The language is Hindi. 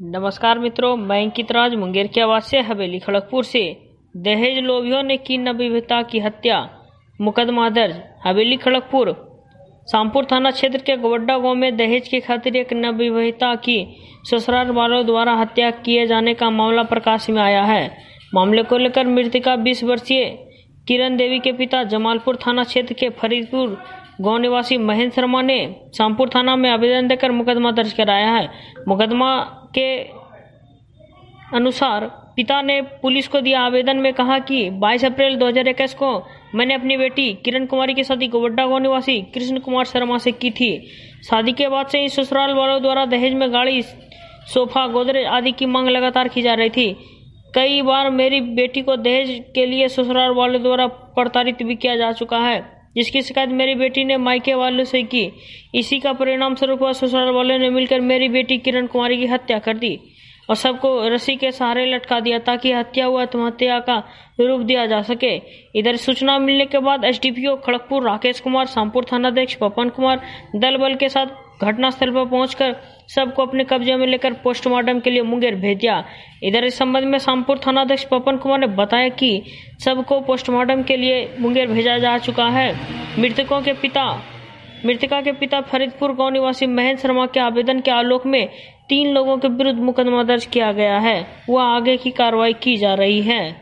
नमस्कार मित्रों, मैं अंकित राज मुंगेर की आवाज से हवेली खड़गपुर से। दहेज लोभियों ने की नवविवाहिता की हत्या, मुकदमा दर्ज। हवेली खड़गपुर शामपुर थाना क्षेत्र के गोवड्डा गांव में दहेज की खातिर एक नवविवाहिता की ससुराल वालों द्वारा हत्या किए जाने का मामला प्रकाश में आया है। मामले को लेकर मृतका 20 वर्षीय किरण देवी के पिता जमालपुर थाना क्षेत्र के फरीदपुर गांव निवासी महेंद्र शर्मा ने शामपुर थाना में आवेदन देकर मुकदमा दर्ज कराया है। मुकदमा के अनुसार पिता ने पुलिस को दिया आवेदन में कहा कि 22 अप्रैल 2021 को मैंने अपनी बेटी किरण कुमारी की शादी गोवड्डा गांव निवासी कृष्ण कुमार शर्मा से की थी। शादी के बाद से इस ससुराल वालों द्वारा दहेज में गाड़ी, सोफा, गोदरेज आदि की मांग लगातार की जा रही थी। कई बार मेरी बेटी को दहेज के लिए ससुराल वालों द्वारा प्रताड़ित भी किया जा चुका है, जिसकी शिकायत मेरी बेटी ने मायके वालों से की। इसी का परिणाम स्वरूप ससुराल वालों ने मिलकर मेरी बेटी किरण कुमारी की हत्या कर दी और सबको रस्सी के सहारे लटका दिया ताकि हत्या व आत्महत्या का रूप दिया जा सके। इधर सूचना मिलने के बाद एसडीपीओ खड़गपुर राकेश कुमार, शामपुर थानाध्यक्ष पवन कुमार दल बल के साथ घटनास्थल पर पहुंचकर सबको अपने कब्जे में लेकर पोस्टमार्टम के लिए मुंगेर भेज दिया। इधर इस संबंध में शामपुर थानाध्यक्ष पवन कुमार ने बताया कि सबको पोस्टमार्टम के लिए मुंगेर भेजा जा चुका है। मृतका के पिता फरीदपुर गांव निवासी महेंद्र शर्मा के आवेदन के आलोक में 3 लोगों के विरुद्ध मुकदमा दर्ज किया गया है। वह आगे की कार्रवाई की जा रही है।